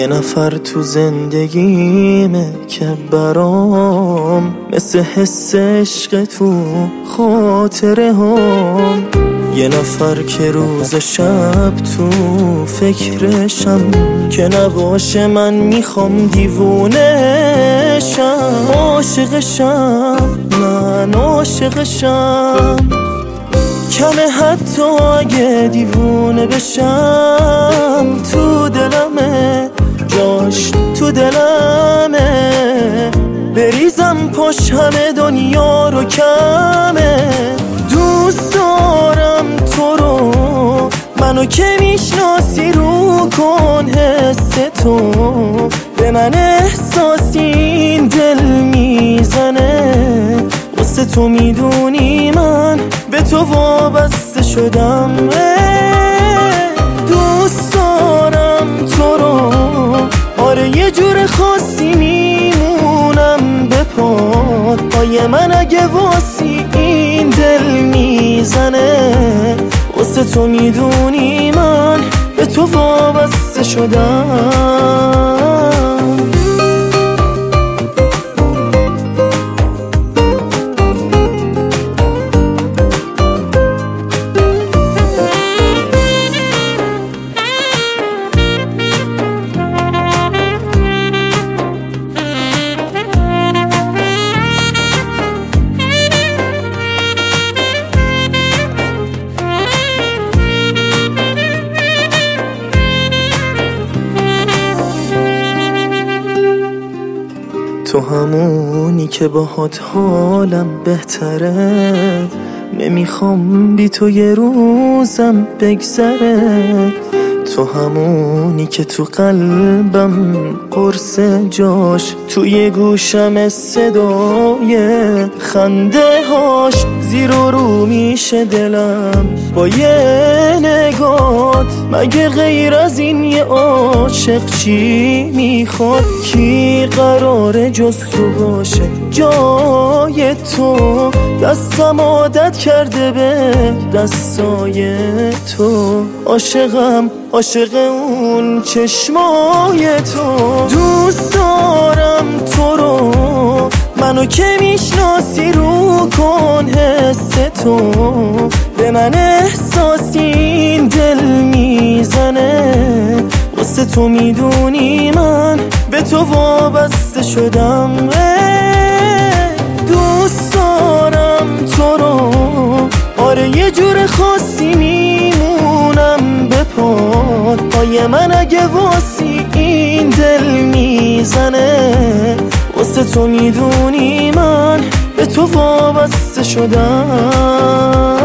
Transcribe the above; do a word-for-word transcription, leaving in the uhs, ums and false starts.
نفر تو زندگیمه که برام مثل حس عشق تو خاطره هم. یه نفر که روز شب تو فکرشم، که نباشه من میخوام دیوونه‌شم. عاشقشم، من عاشقشم، کمه حتی اگه دیوونه بشم. تو دلمه، جاش تو دلمه، بریزم پاش همه دنیا رو کمه. دوست دارم تو رو، منو که میشناسی رو کن حس تو. به من احساس این دل میزنه، واسه تو میدونی من به تو وابسته شدم. دوست دارم تو رو، آره یه جور خاصی میمونم به پات. پای من اگه واسی این دل میزنه، واسه تو میدونی من به تو وابسته شدم. تو همونی که باهات حالم بهتره، نمیخوام بی تو یه روزم بگذره. تو همونی که تو قلبم قرص جاش، توی گوشم صدای خنده هاش. زیر و رو میشه دلم با یه نگات، مگه غیر از این یه عاشق چی میخواد؟ کی قراره جز تو باشه جای تو؟ دستم عادت کرده به دستای تو. عاشقم، عاشق اون چشمای تو. دوست دارم تو رو، منو که میشناسی رو کن حس تو. به من احساس این دل میزنه، واسه تو میدونی من به تو وابسته شدم. دوست دارم تو رو، آره یه جور خاصی میمونم به پات. پای من اگه واسی این دل میزنه، واسه تو میدونی من به تو وابسته شدم.